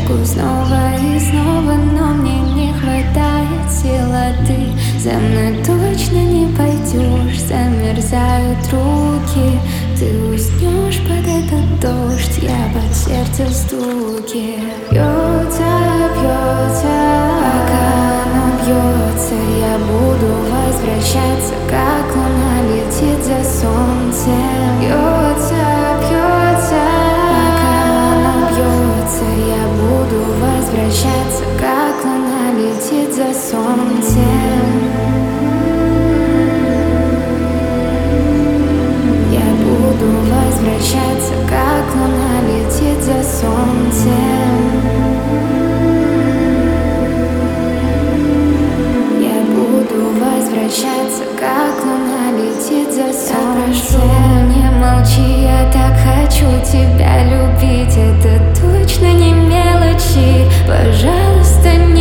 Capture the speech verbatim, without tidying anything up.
бегу снова и снова, но мне не хватает сил, а ты за мной точно не пойдешь. Замерзают руки, ты уснешь под этот дождь, я под сердце стуки. Бьется, бьется, пока оно бьется, я буду возвращаться, как луна летит за солнцем. Бьется, бьется, пока оно бьется, я буду возвращаться, как луна летит за солнцем. Я буду возвращаться, как луна летит за солнцем. Я буду возвращаться, как луна летит за солнцем. Не молчи, я так хочу тебя любить, это точно не мелочи. Пожалуйста, не